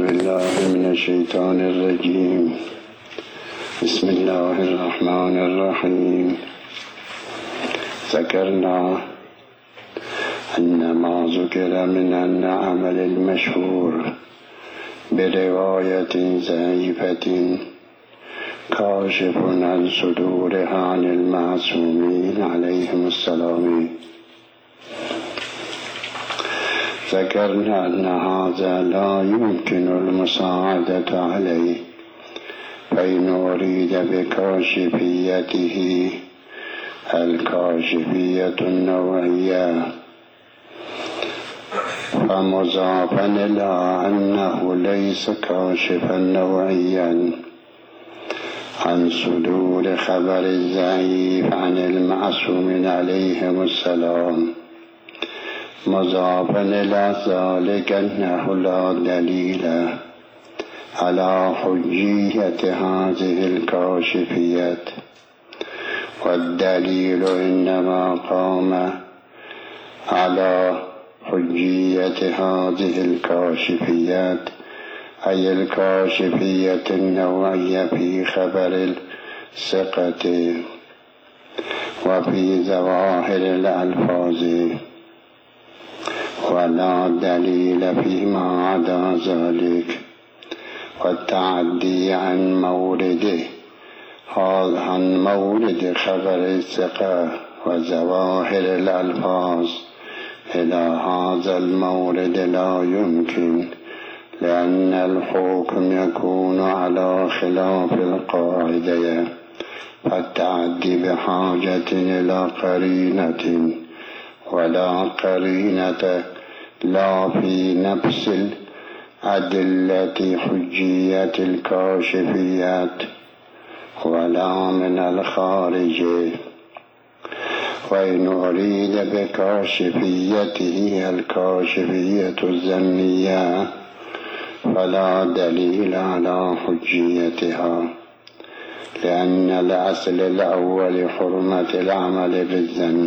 بالله من الشيطان الرجيم. بسم الله الرحمن الرحيم. ذكرنا أن ما ذكر من العمل المشهور برواية ضعيفة كاشف عن صدورها عن المعصومين عليهم السلام. ذكرنا أن هذا لا يمكن المساعدة عليه، فإن أريد بكاشفيته الكاشفية النوعية، فمضافا إلى أنه ليس كاشفا نوعيا عن صدور خبر الضعيف عن المعصومين عليهم السلام، مضافا إلى ذلك أنه لا دليل على حجية هذه الكاشفيات، والدليل إنما قام على حجية هذه الكاشفيات أي الكاشفية النوعية في خبر الثقة وفي ظواهر الألفاظ، ولا دليل فيما عدا ذلك، والتعدي عن مورد خبر الثقة وظواهر الألفاظ إلى هذا المورد لا يمكن، لأن الحكم يكون على خلاف القاعدة، فالتعدي بحاجة إلى قرينة، ولا قرينة لا في نفس الأدلة حجية الكاشفيات ولا من الخارج. وإن أريد بكاشفيته الكاشفية الذمية فلا دليل على حجيتها، لأن الأصل الأول حرمة العمل بالظن،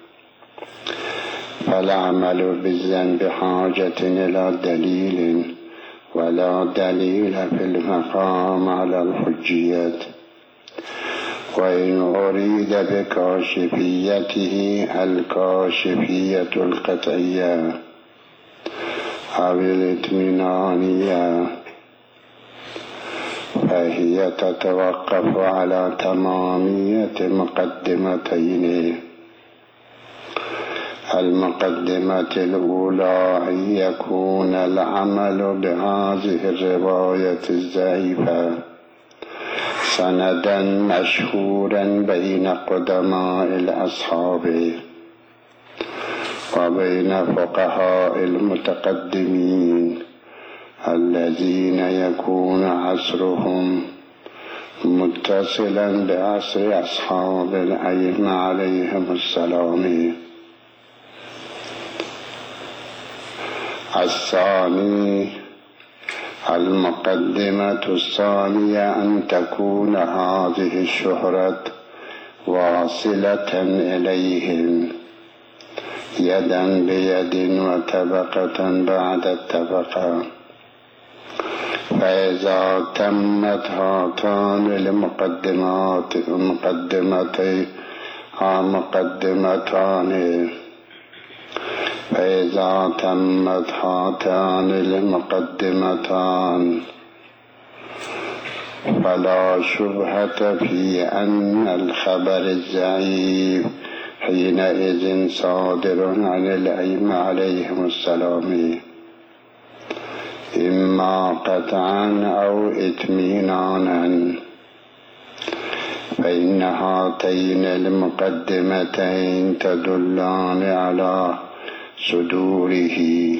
فالعمل بالظن بحاجة إلى دليل، ولا دليل في المقام على الحجيات. وإن أريد بكاشفيته الكاشفية القطعية أو الاطمئنانية فهي تتوقف على تمامية مقدمتين. المقدمة الأولى أن يكون العمل بهذه الرواية الضعيفة سندا مشهورا بين قدماء الأصحاب وبين فقهاء المتقدمين الذين يكون عصرهم متصلا بعصر أصحاب الأئمة عليهم السلام. الثاني المقدمة الثانية أن تكون هذه الشهرة واصلة إليهم يدا بيد وطبقة بعد الطبقة، فإذا تمت هاتان المقدمتان فلا شبهة في أن الخبر الضعيف حينئذ صادر عن الأئمة عليهم السلام، إما قطعا أو اطمئنانا، فإن هاتين المقدمتين تدلان على صدوره،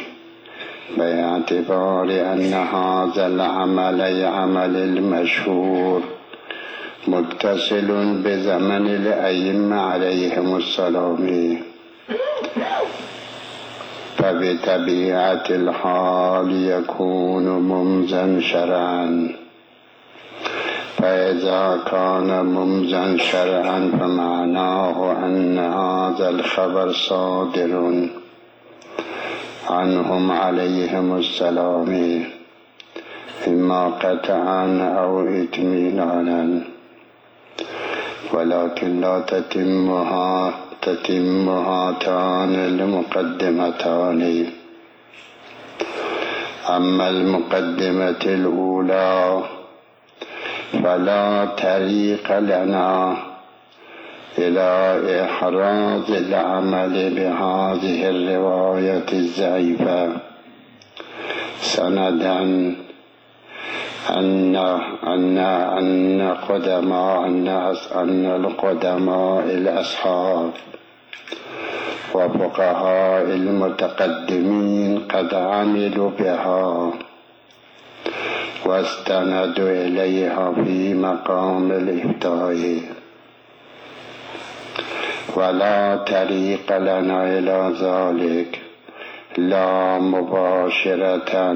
باعتبار أن هذا العمل عمل المشهور متصل بزمن الأئمة عليهم السلام، فبطبيعة الحال يكون ممزا شرعا، فإذا كان ممزا شرعا فمعناه أن هذا الخبر صادر عنهم عليهم السلام، إما قطعا أو إكمالا، ولكن لا تتم هاتان المقدمتان. أما المقدمة الأولى فلا طريق لنا إلى إحراز العمل بهذه الرواية الضعيفة سندا أن القدماء الأصحاب وفقهاء المتقدمين قد عملوا بها واستندوا إليها في مقام الإفتاء، ولا طريق لنا إلى ذلك لا مباشرة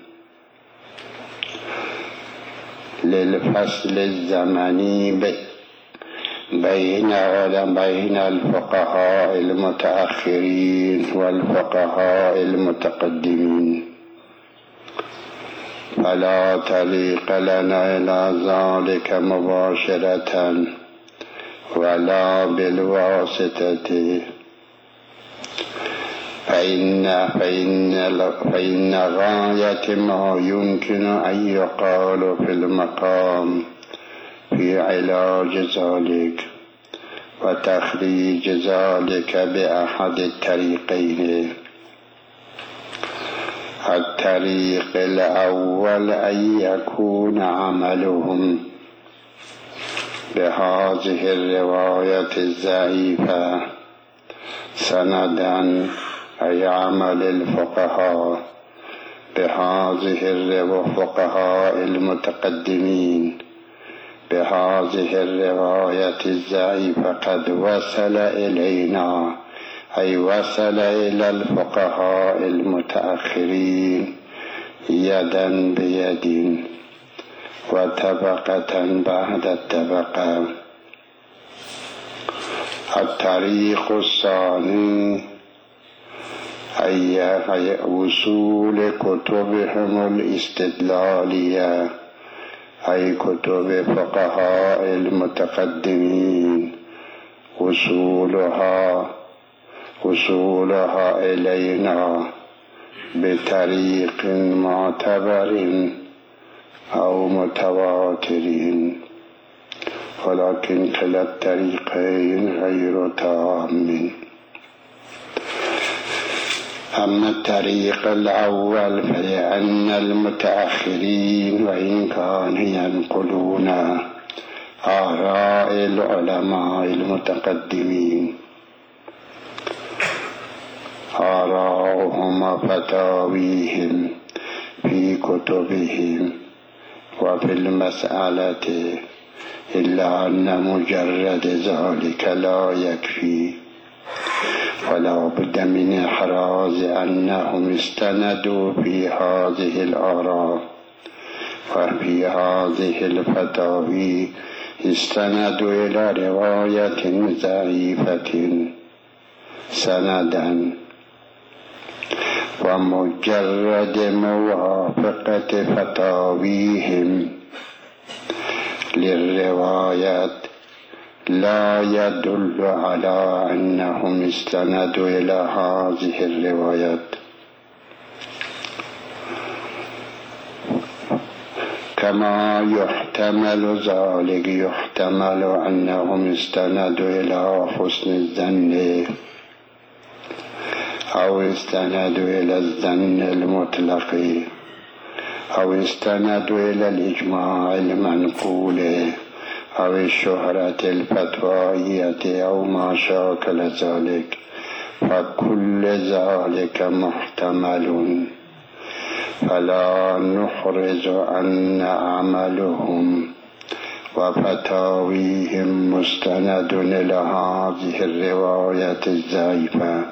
للفصل الزمني بين الفقهاء المتأخرين والفقهاء المتقدمين، فلا طريق لنا إلى ذلك مباشرة ولا بالواسطة، فإن غاية ما يمكن أن يقال في المقام في علاج ذلك وتخريج ذلك بأحد الطريقين. الطريق الأول أن يكون عملهم بهذه الرواية الضعيفة سندا، أي عمل الفقهاء بهذه الفقهاء المتقدمين بهذه الرواية الضعيفة قد وصل إلينا، أي وصل إلى الفقهاء المتأخرين يدا بيد وطبقة بعد الطبقة. الطريق الثاني أي وصول كتبهم الاستدلالية، أي كتب فقهاء المتقدمين، وصولها إلينا بطريق معتبر أو متواتر، ولكن كلا الطريقين غير تام. أما الطريق الأول فلأن المتأخرين وإن كانوا ينقلون آراء العلماء المتقدمين آراءهم وفتاويهم في كتبهم وفي المسألة، إلا أن مجرد ذلك لا يكفي، ولا بد من إحراز أنهم استندوا في هذه الآراء وفي هذه الفتاوي استندوا إلى رواية ضعيفة سندا، ومجرد موافقة فتاويهم للروايات لا يدل على أنهم استندوا إلى هذه الروايات، كما يحتمل ذلك، يحتمل أنهم استندوا إلى حسن الظن أو استندوا إلى الظن المطلق أو استندوا إلى الإجماع المنقول أو الشهرة الفتوائية أو ما شاكل ذلك، فكل ذلك محتمل، فلا نحرز أن عملهم وفتاويهم مستند إلى هذه الرواية الضعيفة.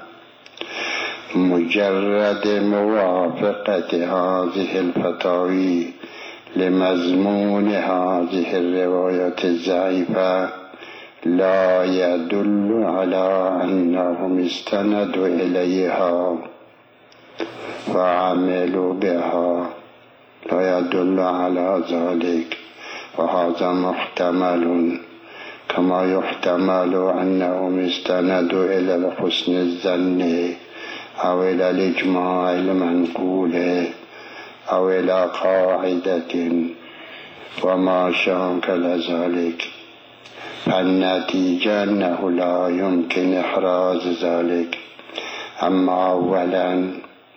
مجرد موافقة هذه الفتاوي لمضمون هذه الرواية الضعيفة لا يدل على أنهم استندوا إليها وعملوا بها، لا يدل على ذلك، وهذا محتمل، كما يحتمل أنهم استندوا إلى الحسن الظن أو إلى الإجماع المنقول أو إلى قاعدة وما شاكل ذلك، فالنتيجة أنه لا يمكن إحراز ذلك. أما أولا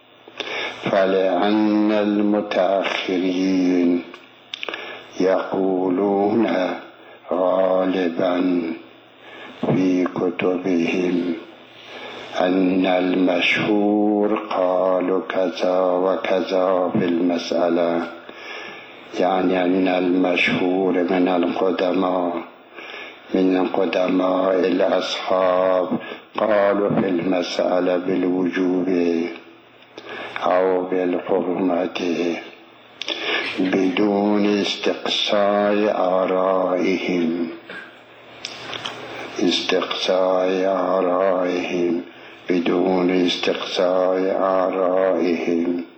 فلأن المتأخرين يقولون غالبا في كتبهم أن المشهور قالوا كذا وكذا في المسألة، يعني أن المشهور من قدماء الأصحاب قالوا في المسألة بالوجوب أو بالحرمة بدون استقصاء آرائهم،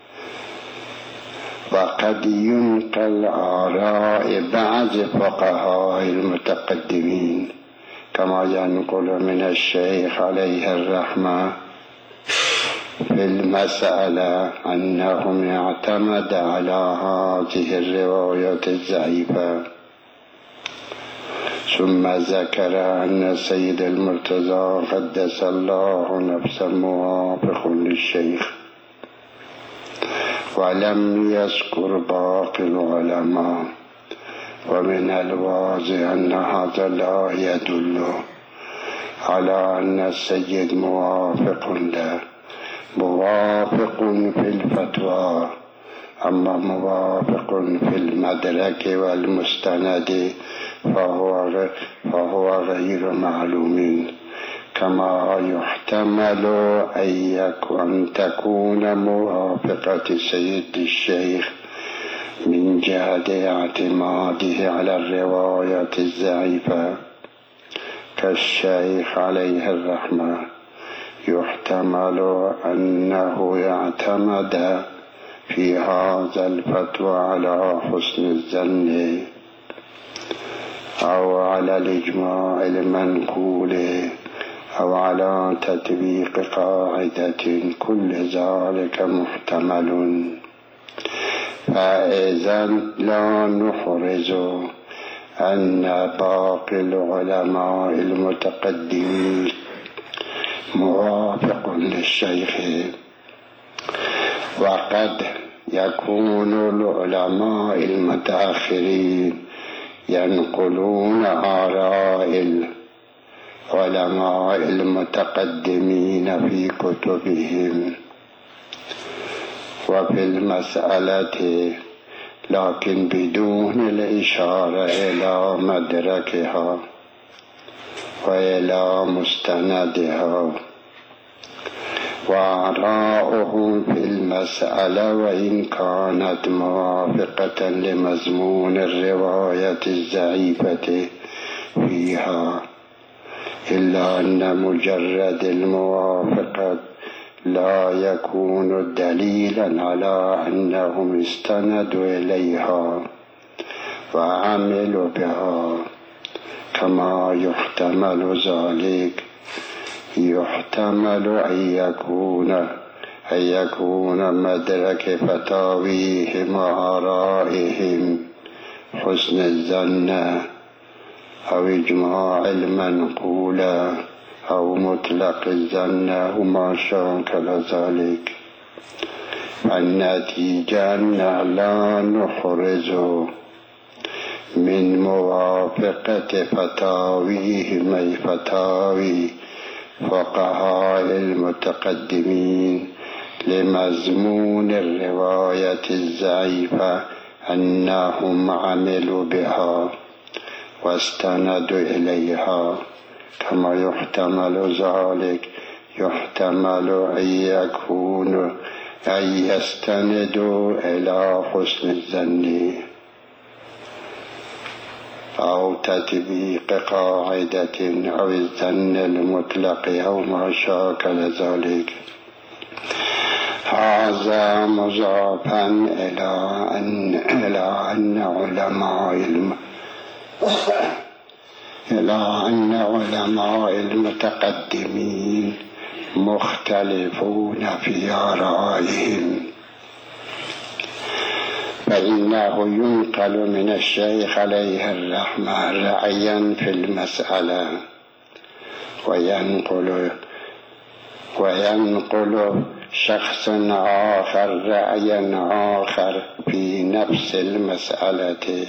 وقد ينقل آراء بعض فقهاء المتقدمين، كما ينقل من الشيخ عليه الرحمة في المسألة أنهم اعتمد على هذه الرواية الضعيفة. ثم ذكر أن سيد المرتضى قدس الله نفسه موافق للشيخ، ولم يذكر باقي العلماء. ومن الواضح أن هذا لا يدل على أن السيد موافق في الفتوى، أما موافق في المدرك والمستند فهو غير معلوم، كما يحتمل أن تكون موافقة سيد الشيخ من جهة اعتماده على الرواية الضعيفة كالشيخ عليه الرحمة، يحتمل أنه يعتمد في هذا الفتوى على حسن الظن أو على الإجماع المنقول أو على تطبيق قاعدة، كل ذلك محتمل. فإذا لا نحرز أن باقي العلماء المتقدمين موافق للشيخ، وقد يكون العلماء المتأخرين ينقلون آراء العلماء المتقدمين في كتبهم وفي المسألة، لكن بدون الإشارة إلى مدركها وإلى مستندها. وآراؤهم في المسألة وإن كانت موافقة لمضمون الرواية الضعيفة فيها، إلا أن مجرد الموافقة لا يكون دليلا على أنهم استندوا إليها وعملوا بها، كما يحتمل ذلك. يحتمل أن يكون مدرك فتاويهم وآرائهم حسن الظن أو إجماع المنقول أو مطلق الظن وما شاكل ذلك. النتيجة أن لا نحرز من موافقة فتاويهم أي فتاوي فقهاء المتقدمين لمضمون الرواية الضعيفة أنهم عملوا بها واستندوا إليها، كما يحتمل ذلك. يحتمل أن يستندوا إلى حسن الظن أو تطبيق قاعدة أو الظن المطلق أو ما شاكل ذلك. هذا مضافا إلى أن علماء المتقدمين مختلفون في آرائهم، فإنه ينقل من الشيخ عليه الرحمة رأيا في المسألة، وينقل شخص آخر رأيا آخر في نفس المسألة.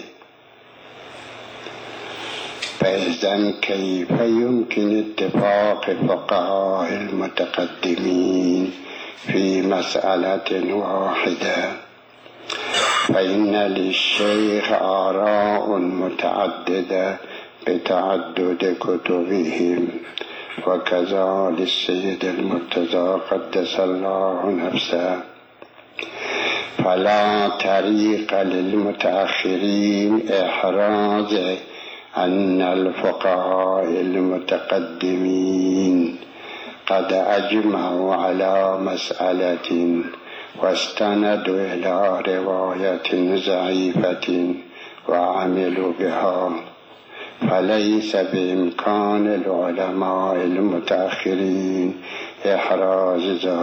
فإذن كيف يمكن اتفاق فقهاء المتقدمين في مسألة واحدة؟ فإن للشيخ آراء متعددة بتعدد كتبهم، وكذا للسيد المرتضى قدس الله نفسه. فلا طريق للمتأخرين إحراز أن الفقهاء المتقدمين قد أجمعوا على مسألة واستندوا إلى رواية ضعيفة وعملوا بها، فليس بإمكان العلماء المتأخرين إحراز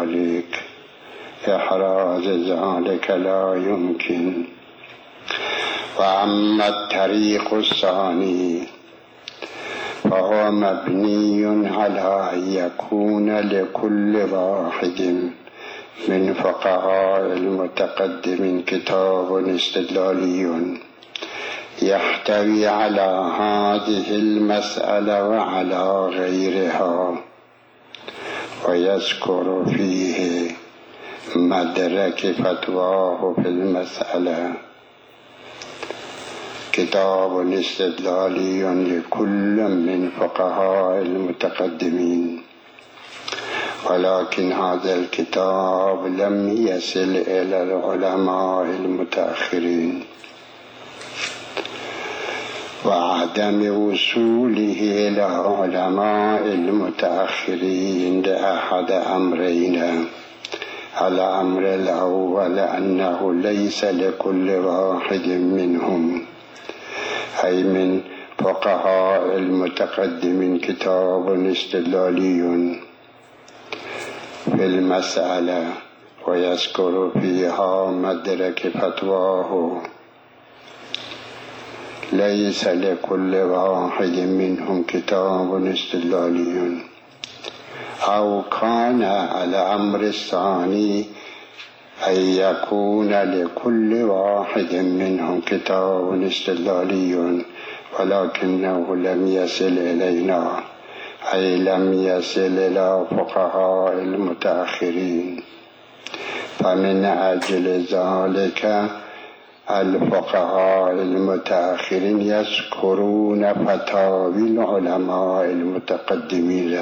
ذلك لا يمكن. وأما الطريق الثاني فهو مبني على أن يكون لكل واحد من فقهاء المتقدمين كتاب استدلالي يحتوي على هذه المسألة وعلى غيرها، ويذكر فيه مدرك فتواه في المسألة. كتاب استدلالي لكل من فقهاء المتقدمين، ولكن هذا الكتاب لم يصل إلى العلماء المتأخرين، وعدم وصوله إلى علماء المتأخرين لأحد أمرين: الأمر الأول أنه ليس لكل واحد منهم، أي من فقهاء المتقدمين، كتاب استدلالي في المسألة ويذكر فيها مدرك فتواه. ليس لكل واحد منهم كتاب استدلالي. أو كان الأمر الثاني أن يكون لكل واحد منهم كتاب استدلالي ولكنه لم يصل إلينا، أي لم يصل إلى فقهاء المتأخرين. فمن أجل ذلك الفقهاء المتأخرين يذكرون فتاوي العلماء المتقدمين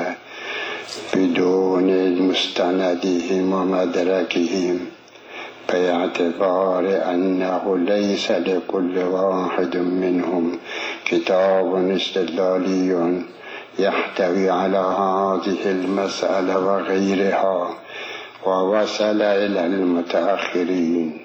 بدون مستندهم ومدركهم، باعتبار أنه ليس لكل واحد منهم كتاب استدلالي يحتوي على هذه المسألة وغيرها ووصل إلى المتأخرين.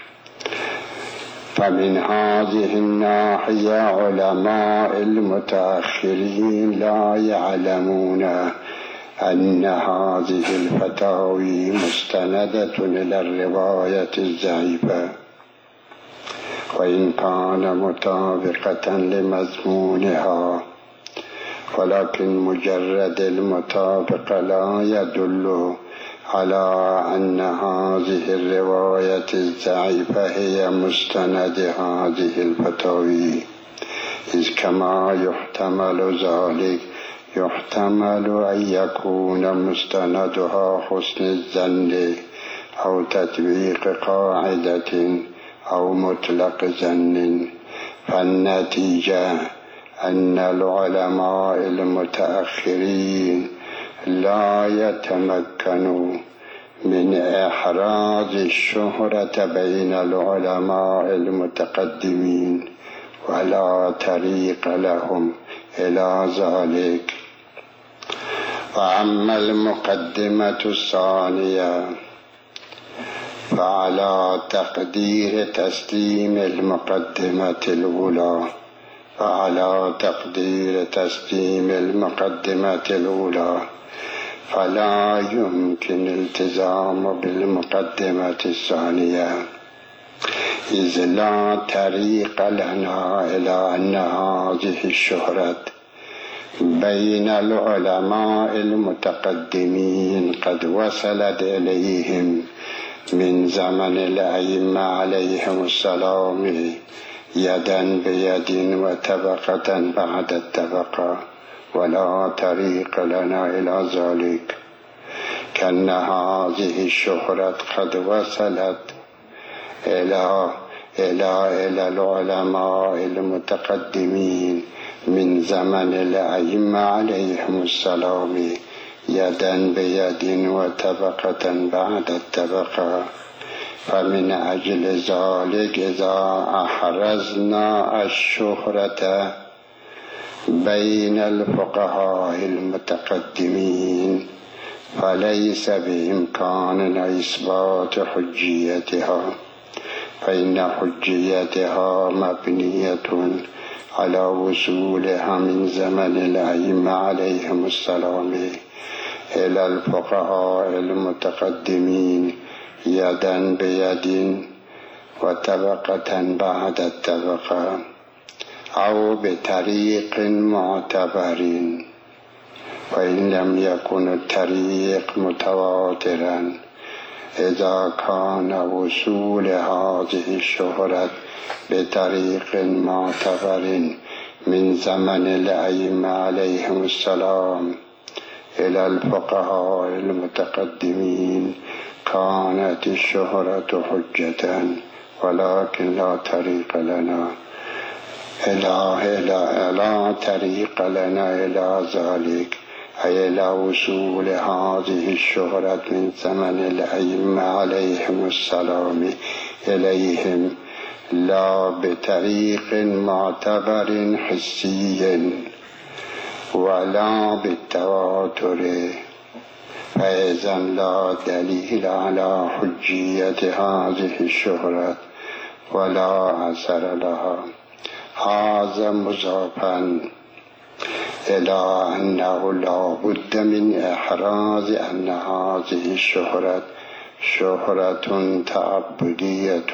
فمن هذه الناحية علماء المتأخرين لا يعلمون أن هذه الفتاوي مستندة إلى الرواية الضعيفة، وإن كان مطابقة لمضمونها، ولكن مجرد المطابقة لا يدل على أن هذه الرواية الضعيفة هي مستند هذه الفتاوي، إذ كما يحتمل ذلك يحتمل أن يكون مستندها حسن الظن أو تطبيق قاعدة أو مطلق ظن. فالنتيجة أن العلماء المتأخرين لا يتمكنوا من إحراز الشهرة بين العلماء المتقدمين، ولا طريق لهم إلى ذلك. وأما المقدمة الثانية فعلى تقدير تسليم المقدمة الأولى فلا يمكن الالتزام بالمقدمة الثانية، إذ لا طريق لنا إلى أن هذه الشهرة بين العلماء المتقدمين قد وصلت إليهم من زمن الأئمة عليهم السلام يدا بيد وطبقة بعد الطبقة، ولا طريق لنا إلى ذلك، كأن هذه الشهرة قد وصلت إلى العلماء المتقدمين من زمن الأئمة عليهم السلام يدا بيد وطبقة بعد الطبقة. فمن أجل ذلك إذا أحرزنا الشهرة بين الفقهاء المتقدمين فليس بإمكاننا إثبات حجيتها، فإن حجيتها مبنية على وصولها من زمن الأئمة عليهم السلام إلى الفقهاء المتقدمين يدا بيد وطبقة بعد الطبقة، أو بطريق معتبر. وإن لم يكن الطريق متواترا، إذا كان وصول هذه الشهرة بطريق معتبر من زمن الأئمة عليهم السلام إلى الفقهاء المتقدمين كانت الشهرة حجة، ولكن لا طريق لنا إلى ذلك، أي إلى وصول هذه الشهرة من زمن الأئمة عليهم السلام إليهم، لا بطريق معتبر حسي ولا بالتواتر، فإذا لا دليل على حجية هذه الشهرة ولا أثر لها. هذا مضافا إلى أنه لا بد من إحراز أن هذه الشهرة شهرة تعبدية.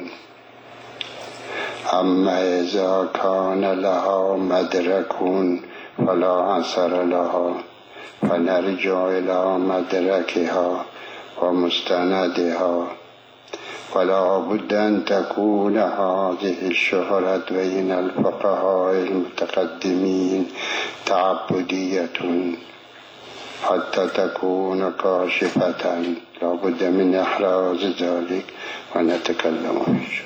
أما إذا كان لها مدرك فلا أثر لها، فنرجع إلى مدركها ومستندها. ولا بد أن تكون هذه الشهرة بين الفقهاء المتقدمين تعبدية حتى تكون كاشفة، لا بد من إحراز ذلك ونتكلم فيه.